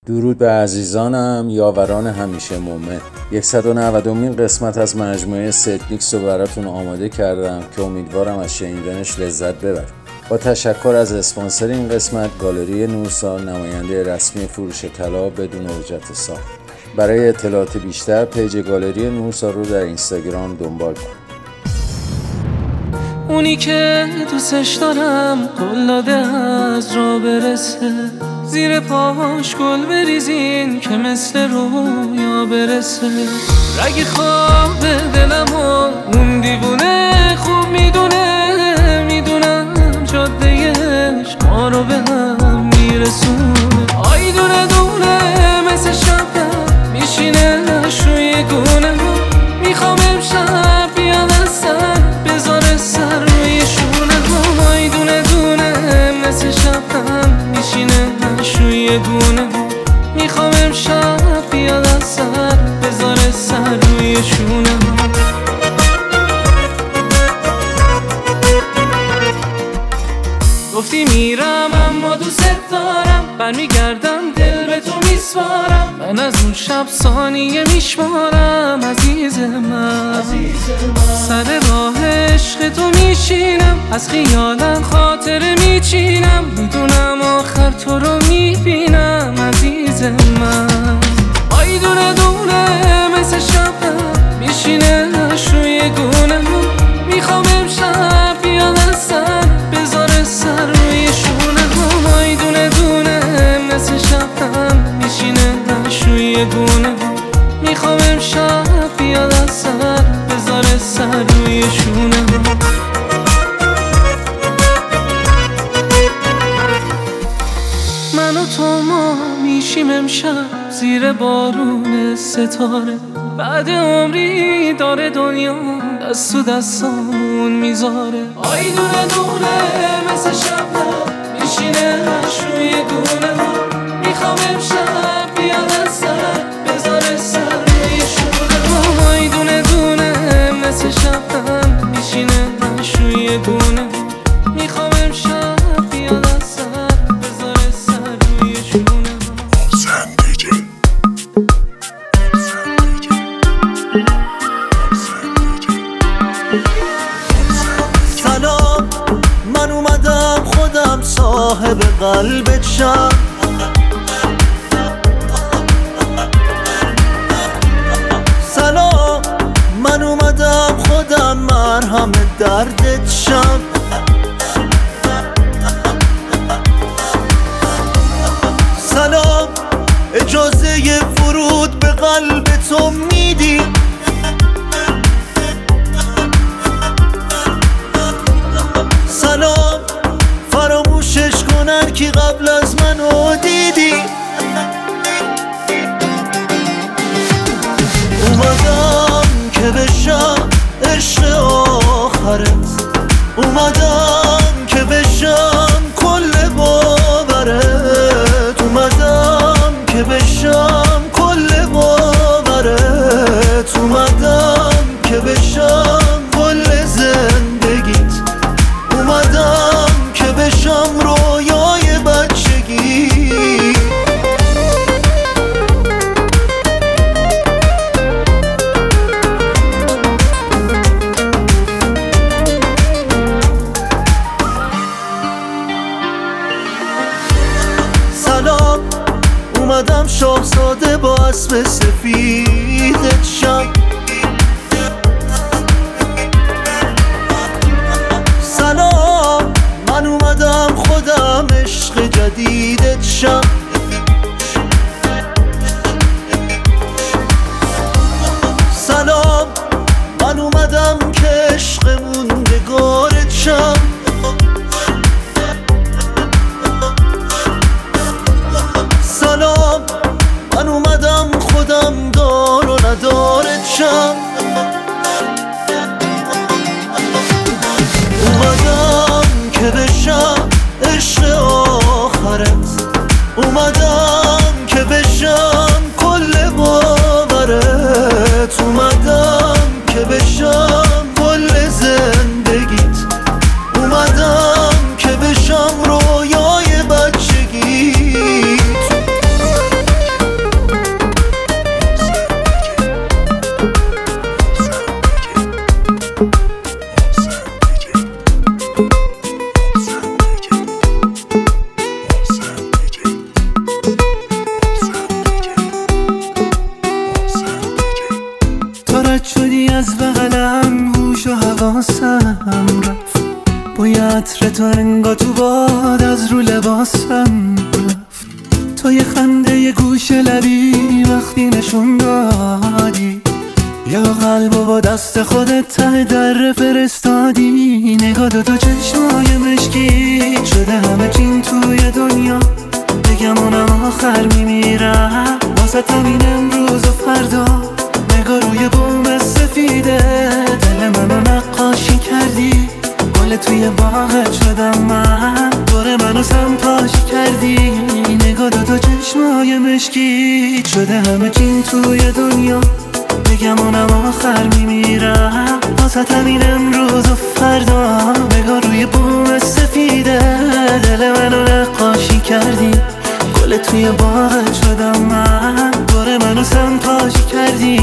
درود به عزیزانم، یاوران همیشه مومن. 190مین قسمت از مجموعه ستمیکس رو براتون آماده کردم که امیدوارم از شنیدنش لذت ببرید. با تشکر از اسپانسر این قسمت، گالری نورسا، نماینده رسمی فروش طلا بدون اجرت ساخت. برای اطلاعات بیشتر پیج گالری نورسا رو در اینستاگرام دنبال کنید. اونی که دوستش دارم قول داده از راه برسه، زیر پاهاش گل بریزین که مثل رویا برسه. رگ خواب دلم و اون دیوونه خوب میدونم جادهش ما رو به هم میرسونه. آی دونه دونه مثل شبنم میشینه روی گونه، میخوام امشب بیاد از سر بذاره سر روی شونه. آی دونه دونه مثل شبنم میشینه روی گونه، میخوام امشب بیاد از سر بذاره سر روی شونه. گفتی میرم اما دوست دارم، برمیگردم دل به تو میسپارم. من از اون شب ثانیه میشمارم عزیز من. سر راه عشق تو میشینم، از خیالم خاطره میچینم. میدونم آخر تو رو میبینم عزیز من. آی دونه دونه مثل شبنم میشینه روی گونه، میخوام امشب بیاد از سر بذاره سر روی شونه. آی دونه دونه مثل شبنم میشینه روی گونه، میخوام امشب بیاد از سر بذاره سر روی شونه. من و تو ما میشیم امشب زیر بارون ستاره. بعد عمری داره دنیا دست تو دستامون میذاره. آی دونه دونه مثل شبنم میشینه روی گونه، میخوام امشب بیاد از سر بذاره سر روی شونه. آی دونه دونه مثل شبنم میشینه روی گونه، میخوام امشب بیاد از سر بذاره سر روی شونه. سلام، من اومدم خودم صاحب قلبت شم. سلام، من اومدم خودم مرهم دردت شم. سلام، اجازه ورود به قلب تو میدی؟ سلام، فراموشش کنن که قبل از منو دیدی. اومدم که بشم عشق آخرت، اومدم که بشم کل باورت، اومدم که بشم کل باورت، اومدم که بشم کل زندگیت، اومدم که بشم رویای بچگی. سلام، اومدم شاهزاده با اسب سفیدت شم. سلام، من اومدم خودم عشق جدیدت شم. سلام، من اومدم که عشق موندگارت شم. سلام، من اومدم خودم دار و ندارت شم. اومدم که بشم عشق آخرت، اومدم که بشم کل باورت، اومدم که بشم کل زندگیت، اومدم که بشم رویای بچگیت. حواسم رفت، بوی عطر تو انگار تو باد از رو لباسم رفت. تو یه خنده یه گوش لبی وقتی نشون دادی، یا قلبو با دست خودت ته در فرستادی. نگاه تو چشمای مشکی شده همه چین توی دنیا، بگم اونم آخر میمیرم واسه همین امروز و فردا. نگاه روی بوم سفیده دل منو نقاشی کردی، گل توی باغت شدم من، دور منو سمپاشی کردی. نگاه تو چشمای مشکی شده همه چین توی دنیا، بگم اونم آخر میمیرم واسه همین امروز و فردا. نگاه روی بوم سفیده دل منو نقاشی کردی، گل توی باغت شدم من، دور منو سمپاشی کردی.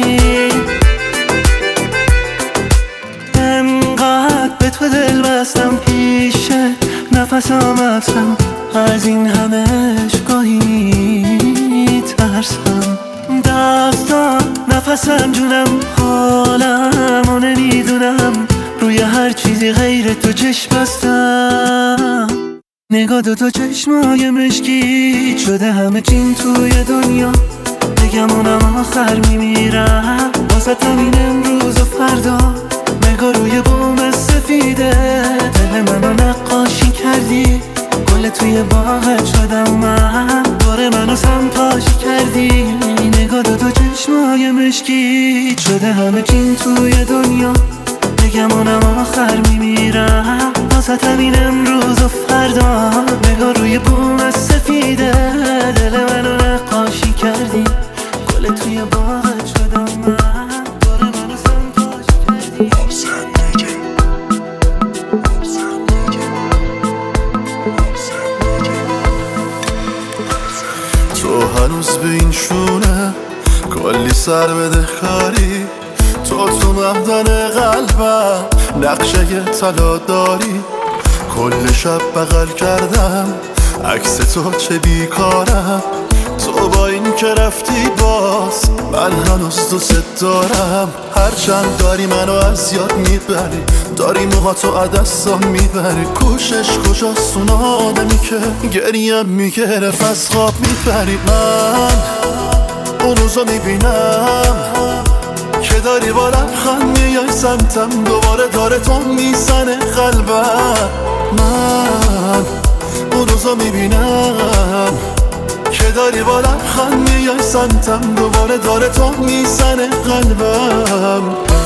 انقدر به تو دل بستم پیشه نفس آمدم، از این همش گاهی ترسم. دستان نفسم جونم حالم و نمیدونم، روی هر چیزی غیر تو چشم بستم. نگاه تو چشمای مشکی شده همه چین توی دنیا، بگم اونم آخر میمیرم واسه همین امروز و فردا. نگاه روی بوم سفیده دل منو نقاشی کردی، گل توی باغت شدم من، دور منو سمپاشی کردی. نگاه تو چشمای مشکی شده همه چین توی دنیا، بگم اونم آخر میمیرم واسه همین امروز و فردا. نگاه روی بوم سفیده دل منو نقاشی کردی، گل توی باغت شدم من، دور منو سمپاشی کردی. تو هنوز به این شونه کلی سر بده کاری، تو مهدن قلبم نقشه طلا داری. کل شب بغل کردم عکس تو چه بیکارم، تو با این که رفتی باز من هنوز دوست دارم. هرچند داری منو از یاد میبری، داری موهاتو از دستم میبری. کوشش کجاست اون آدمی که گریم میگرفت از خواب میپری. من اون روزو میبینم که داری با لبخند میای سمتم، دوباره داره تو میزنه قلبم. من اون روزو میبینم که داری با لبخند میای سمتم، دوباره داره تو میزنه قلبم.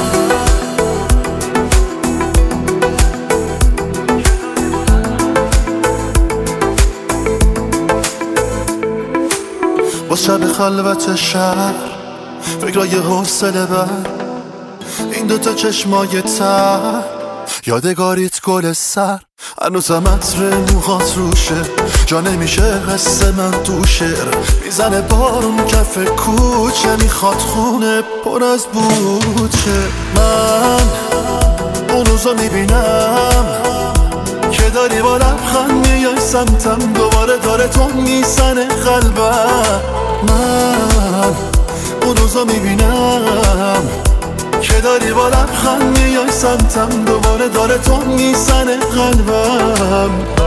با شب خلوت شهر فکرای حوصله بر، این دوتا چشمای تر یادگاریت گل سر. هنوزم عطر موهات روشه، جا نمیشه حس من تو شعر. میزنه بارون کف کوچه، میخواد خونه پر از بوچه. من اون روزو میبینم که داری با لبخند میای سمتم، دوباره داره تو میزنه قلبم. من اون روزو میبینم که داری با لبخند میای سمتم، دوباره داره تو میزنه قلبم.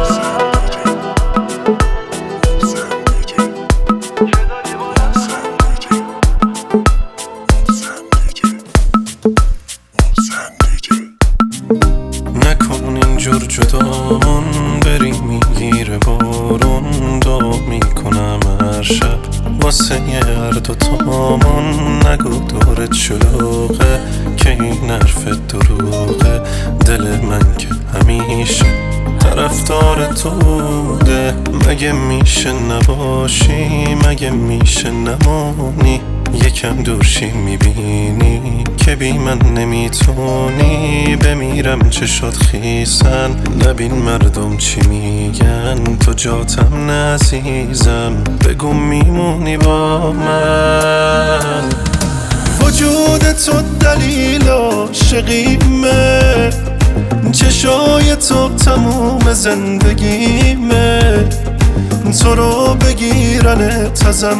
نکن اینجور جدامون، بری میگیره بارون. دعا میکنم هر شب واسه هر دوتامون، نگو دورت شلوغه که این حرف دروغه. دل من که همیشه طرفدار تو بوده، مگه میشه نباشی، مگه میشه نمانی. یکم دورشی میبینی که بی من نمیتونی، بمیرم چشات خیسن نبین مردم چی میگن. تو جاتم نعزیزم بگو میمونی با من. وجود تو دلیل عاشقیمه، چشای تو تموم زندگیمه. تو رو بگیرن تازم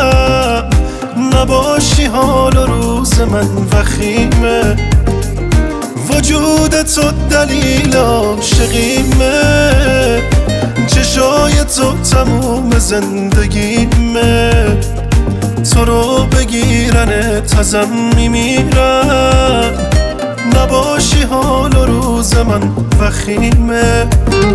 میمیرم، نباشی حال و روز من وخیمه. وجود تو دلیل عاشقیمه، چشای تو تموم زندگیمه، تو رو بگیرنت ازم میمیرم، نباشی حال و روز من وخیمه.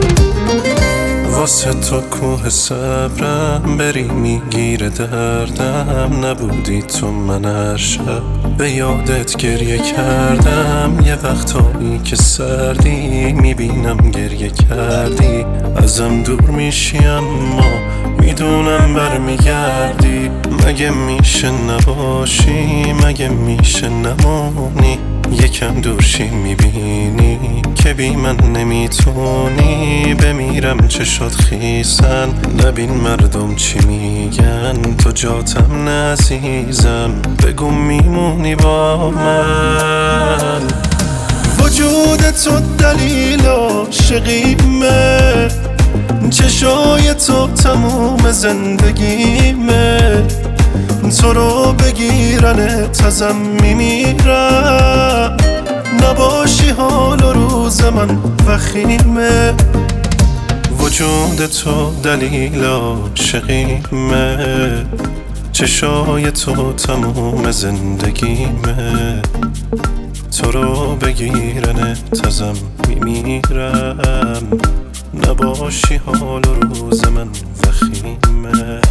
واسه تو کوه صبرم بری میگیره دردم، نبودی تو من هر شب به یادت گریه کردم، یه وقتایی که سردی میبینم گریه کردی، ازم دور میشی اما میدونم برمیگردی، مگه میشه نباشی، مگه میشه نمونی، یکم دورشی میبینی که بی من نمیتونی، بمیرم چشات خیسن نبین مردم چی میگن، تو جاتم نعزیزم بگو میمونی با من. وجود تو دلیل عاشقیمه، چشای تو تموم زندگیمه، تو رو بگیرنت ازم میمیرم، نباشی حال و روز من وخیمه. وجود تو دلیل عاشقیمه، چشای تو تموم زندگیمه، تو رو بگیرنت ازم میمیرم، نباشی حال و روز من وخیمه.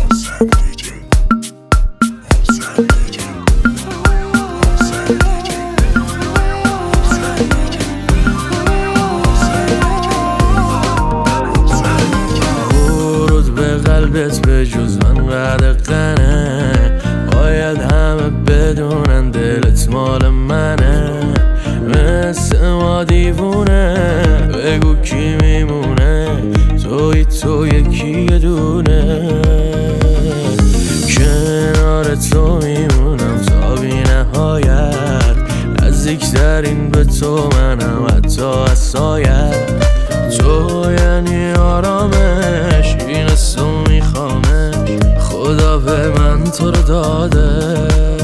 ورود به قلبت به جز من قدقنه، باید همه بدونن دلت مال منه، مثل ما دیوونه بگو کی میمونه، توی تو یکی دونه، کنار تو میمونم تا بی نهایت، نزدیکترین به تو منم حتی از سایت، تو یعنی آرامش این تو میخوامش، خدا به من تو رو داده.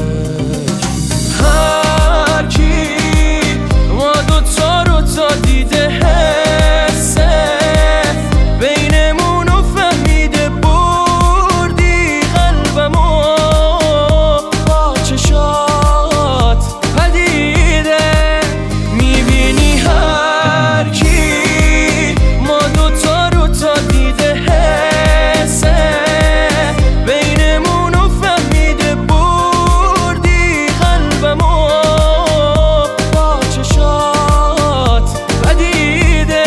هر کی ما دوتا رو تا دیده حسه، بینمونو فهمیده بردی قلبمو، با چشات پدیده میبینی. هر کی ما دوتا رو تا دیده حسه، بینمونو فهمیده بردی قلبمو، با چشات پدیده.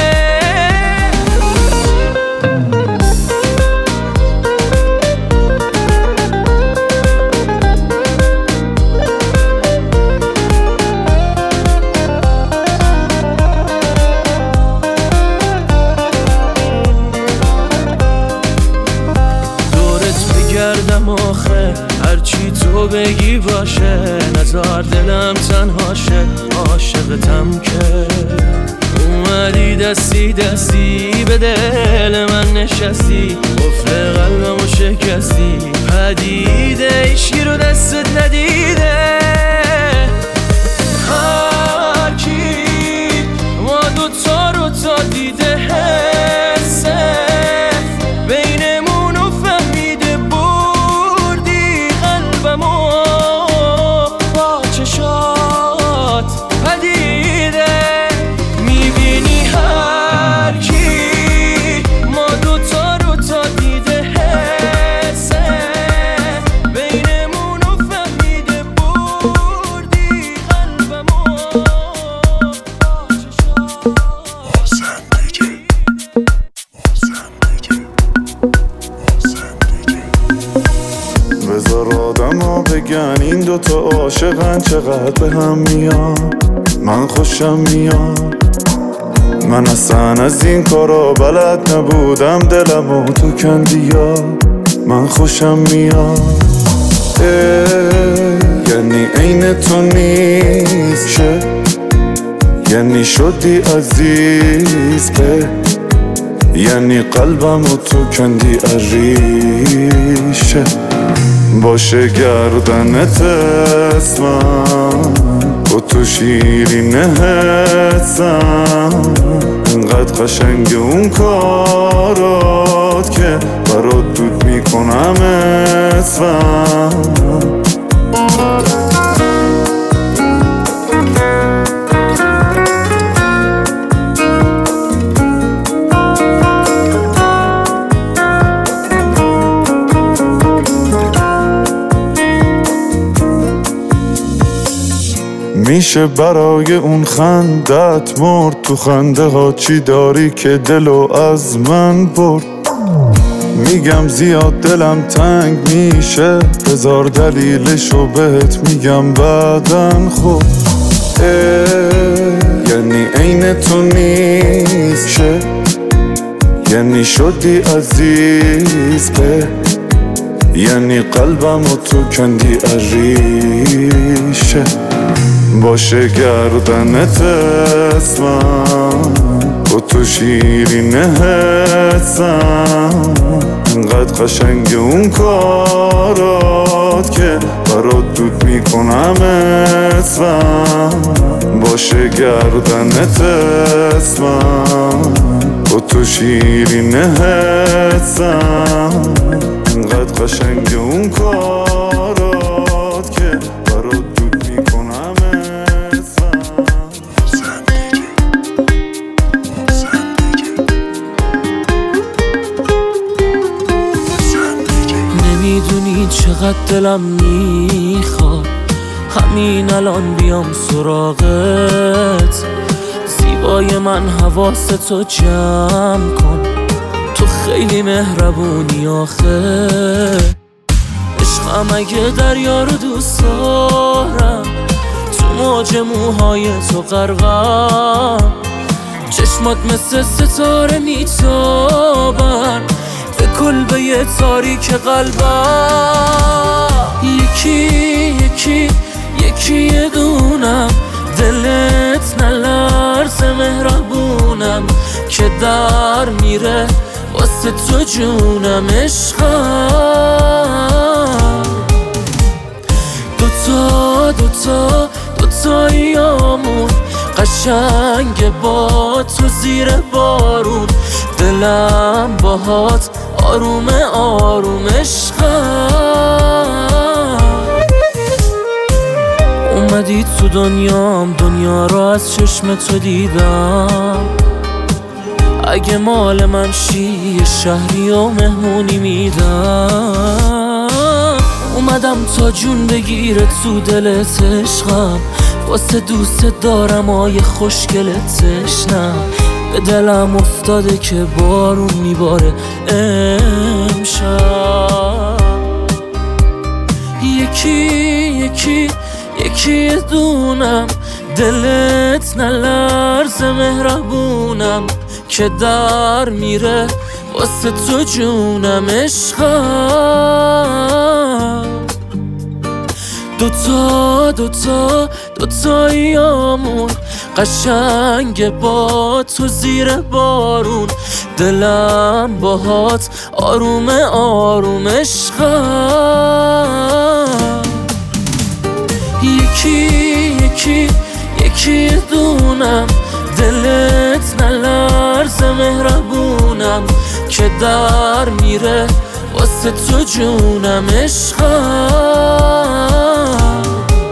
دورت بگردم آخه هرچی تو بگی باشه، نزار دلم تنهاشه، عاشقتم که اومدی دستی دستی به دل من نشستی، قفل قلبمو شکستی، پدیده ایشکی رو دستت ندیده. هر کی ما دوتا رو تا دیده حسه، بینمونو فهمیده بردی قلبمو، با چشات پدیده میبینی. هر کی ما دوتا رو تا دیده حسه، بینمونو فهمیده بردی قلبمو، با چشات. بذار آدم‌ها بگن این دوتا عاشقن چقدر به هم میان، من خوشم میاد، من اصلا از این کارا بلد نبودم، دلمو تو کندیا، من خوشم میاد. یعنی عین تو نیست، یعنی شدی عزیز، یعنی قلبمو تو کندی عریشه، باشه گردنت اسمم، تو شیرین حسم، انقدر قشنگ اون کارات که برات دود میکنم اسفم. میشه برای اون خندت مرد، تو خنده ها چی داری که دلو از من برد. میگم زیاد دلم تنگ میشه، هزار دلیلشو بهت میگم بعدن. خب یعنی عین تو نیست، یعنی شدی عزیز، یعنی قلبم و تو کندی عریشه. باشه گردنت اسمم و تو شیرین حسم، انقدر قشنگ اون کارات که برات دود میکنم اسفم. باشه گردنت اسمم و تو شیرین حسم، انقدر قشنگ اون کارات که برات دود میکنم اسفم. نمیدونی چقدر دلم میخواد همین الان بیام سراغت. زیبای من حواستو جمع کن، تو خیلی مهربونی آخه. عشقم اگه دریا رو دوست دارم، تو موج موهای تو غرقم. چشمات مثل ستاره میتابن به کلبه تاریک قلبم. یکی یه دونم، دلت نلرزه مهربونم که در میره واسه تو جونم. عشقم دوتاییامون قشنگ با تو زیر بارون. دلم باهات آروم آروم. عشقم اومدی تو دنیام، دنیا رو از چشم تو دیدم. اگه مال من شی یه شهری و مهمونی میدم. اومدم تا جون بگیره تو دلت عشقم، واسه دوست دارم آیه خوشگلت تشنم. به دلم افتاده که بارون میباره امشب. یکی دونم، دلت نلرزه مهربونم که در میره واسه تو جونم. عشقم دوتاییامون قشنگ با تو زیر بارون. دلم باهات آروم آروم. عشقم یکی دونم، دلت نلرزه مهربونم که در میره واسه تو جونم. عشقم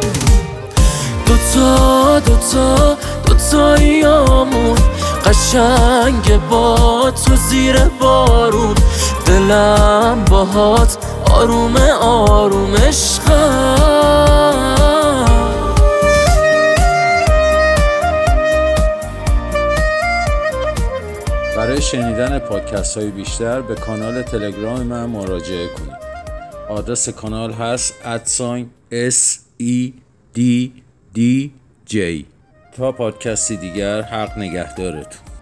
دوتاییامون قشنگ با تو زیر بارون. دلم باهات آروم آروم. عشقم برای شنیدن پادکست های بیشتر به کانال تلگرام من مراجعه کنید. آدرس کانال هست @SEDDJ. تا پادکستی دیگر، حق نگهدارتون.